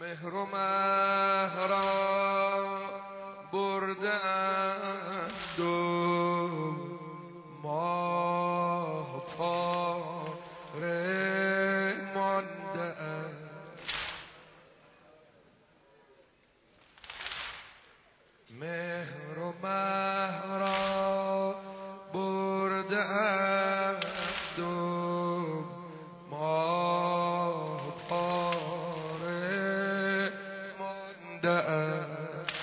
مهر و مه را برده اند و ماه پاره مانده اند. مهر و مه را برده اند و ماه پاره مانده اند.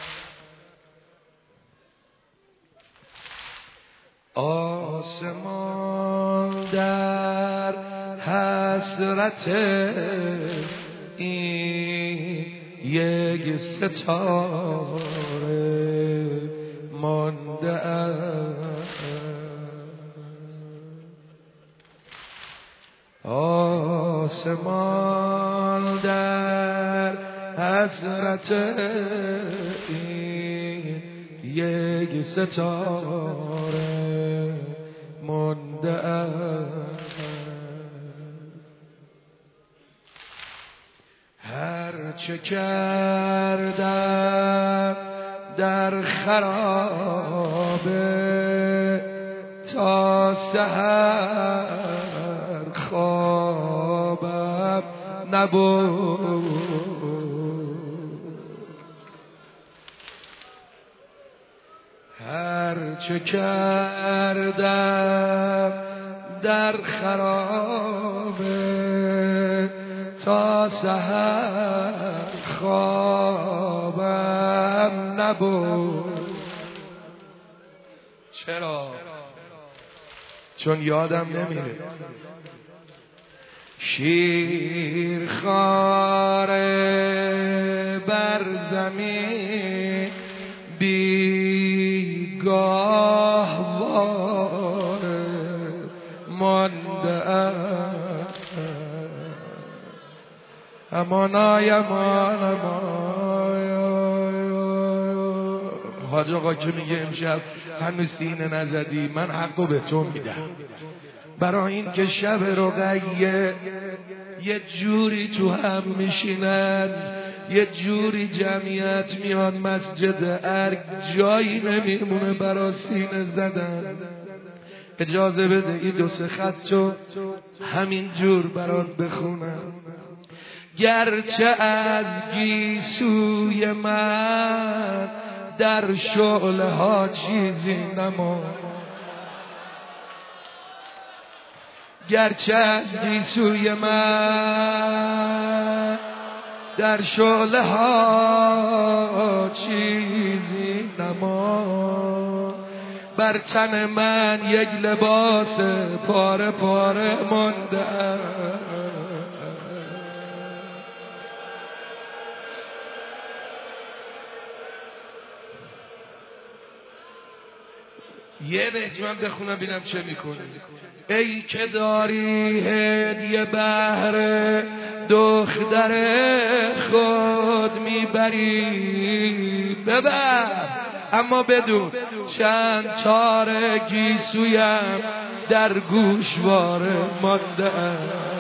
آسمان در حسرت این یک ستاره مانده است. آسمان در حسرت این یک ستاره مانده است. هر چه کردم در خرابه تا سحر خوابم نبود. هر چه کردم در خرابه تا سحر خوابم نبود. چرا؟ چون یادم نمیره. شیرخواره بر زمین بیگاهواره مانده است. امانای حاج آقا که میگه امشب هنوز سینه نزدی، من حقو به تو میدم. برای این که شب رقیه یه جوری تو هم میشینن، یه جوری جمعیت میاد مسجد ارگ، جایی نمیمونه برای سینه زدن. اجازه بده این دو سه خطو همین جور برات بخونم. گرچه از گیسوی من در شعله ها چیزی نماند، گرچه از گیسوی من در شعله ها چیزی نماند، بر تن من یک لباس پاره پاره مانده است. یه بیت من بخونم ببینم چه میکنه. ای که داری هدیه بهر دختر خود میبری، ببر اما بدون چند تار گیسویم در گوشواره مانده است.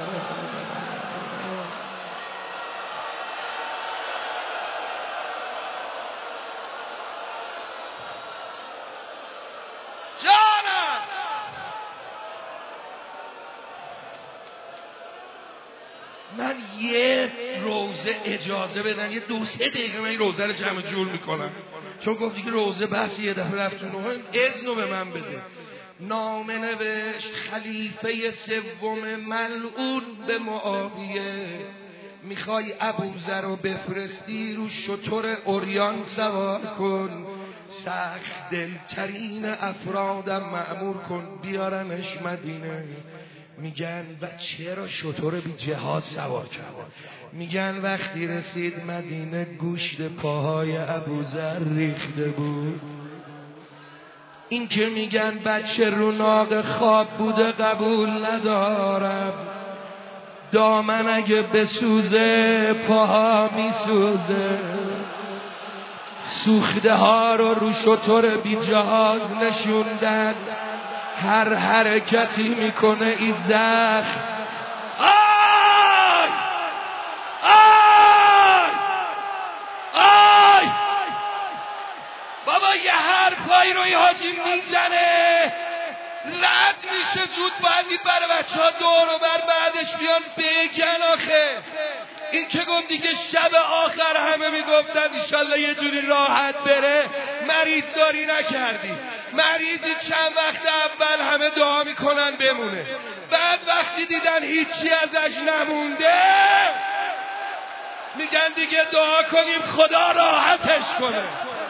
من یه روزه اجازه بدن، یه دو سه دقیقه من این روزه رو جمع جور میکنم، چون گفتی که روزه بحث یه دفعه رفتون، اذنو به من بده. نامه نوشت خلیفه سوم ملعون به معاویه، میخوای ابوذر رو بفرستی رو شتر اوریان سوار کن، سخت دلترین افرادم مأمور کن بیارنش مدینه. میگن و چرا شتر بی جهاز سوار کرد؟ میگن وقتی رسید مدینه گوشت پاهای ابوذر ریخته بود. این که میگن بچه رو ناق خواب بوده قبول ندارم، دامن اگه بسوزه پاها میسوزه. سوخته ها رو شتر بی جهاز نشوندن، هر حرکتی میکنه این زخم. آی آی حاجی میزنه رد میشه زود باید برای بچه ها دور و بر بعدش بیان بگن آخه. این که گفت دیگه شب آخر همه میگفتن ایشالله یه جوری راحت بره، مریض داری نکردی. مریضی چند وقت اول همه دعا میکنن بمونه، بعد وقتی دیدن هیچی ازش نمونده میگن دیگه دعا کنیم خدا راحتش کنه.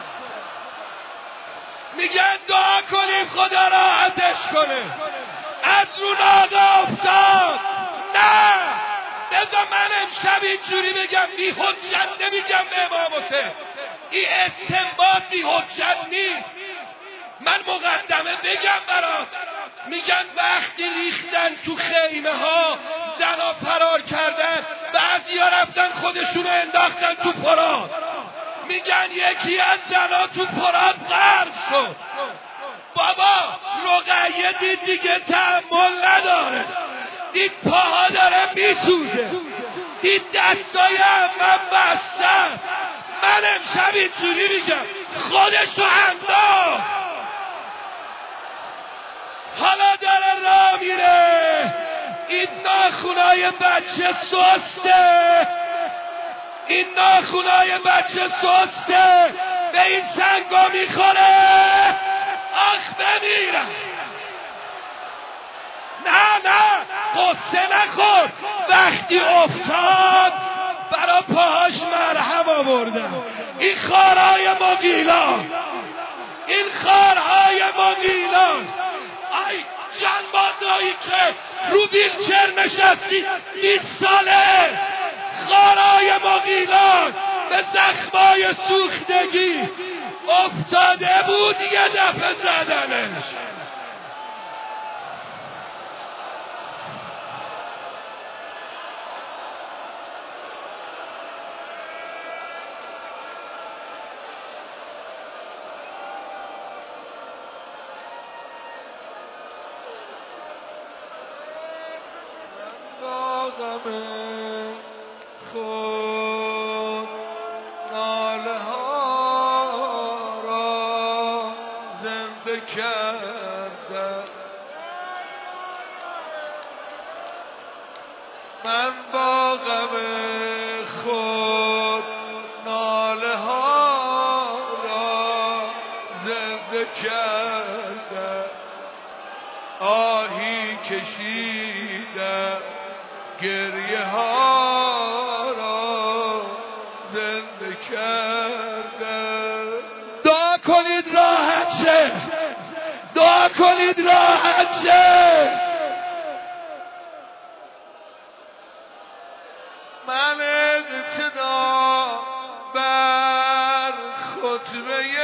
میگن دعا کنیم خدا راحتش کنه. از رو ناقه افتاد. نه بذار من امشب اینجوری بگم، بی حجت نمیگم به امام حسین، این استنباط بی حجت نیست. من مقدمه بگم برات، میگن وقتی ریختن تو خیمه ها زنا فرار کردن، بعضی ها رفتن خودشونو انداختن تو پراد. میگن یکی از زنا تو پراد غرق شد. بابا رقیه دید دیگه تحمل نداره، دید پاها داره میسوزه، دید دستای من بستن. من امشب اینجوری میگم خودشو انداخت، حالا داره راه میره. این ناخونای بچه سسته، این ناخونای بچه سسته به این سنگا میخوره. آخ بمیرم. نه قصه نخور. وقتی افتاد برا پاهاش مرهم آوردن. این خارهای مغیلان، این خارهای مغیلان. ای جنبازایی که رو ویلچر نشستی 20 ساله، خارهای مغیلان به زخمای سوختگی افتاده بود یه دفعه زدنش. خود ناله ها را زنده کرده، من با غم خود ناله ها را زنده کرده، آهی کشیده گریه ها را زنده کرده. دعا کنید راحت شه، دعا کنید راحت شه. من ابتدا بر خطبه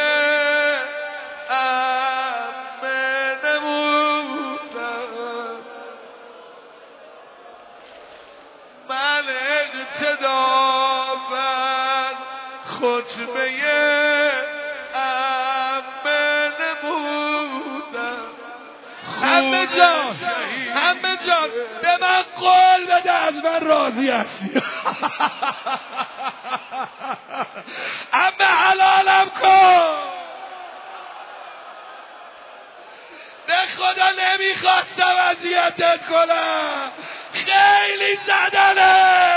ابتدا بر خطبه عمه نمودم. عمه جان به من قول بده از من راضی هستی. عمه حلالم کن. به خدا نمیخواستم اذیتت کنم، خیلی زدنه.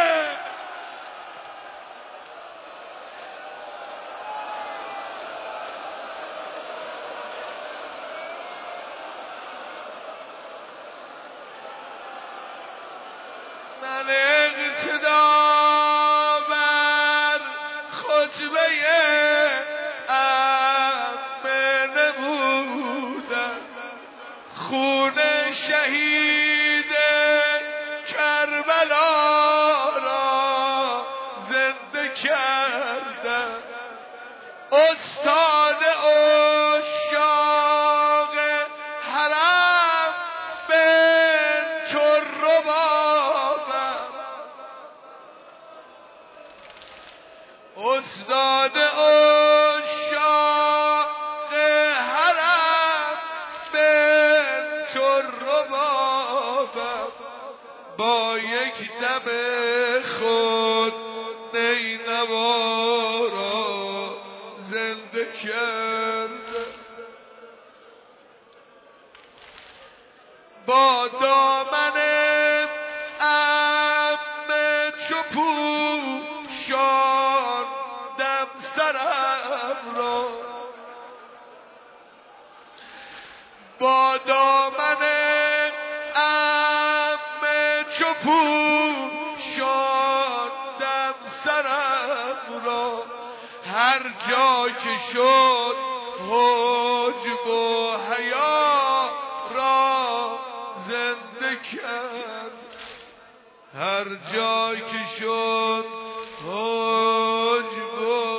من ابتدا بر خطبه عمه نمودم، خون شهید کربلا را زنده کردم. استاد عشاق حرم بنت الربابم، استاد عشاق حرم بنت الربابم، با یک دم خود نینوا را زنده کرد. با دامن عمه چو پوشاندم سرم را، با دامن عمه چو پوشاندم سرم را، هر جا که شد حجب و حیا را زنده کرد، هر جا که شد حجب و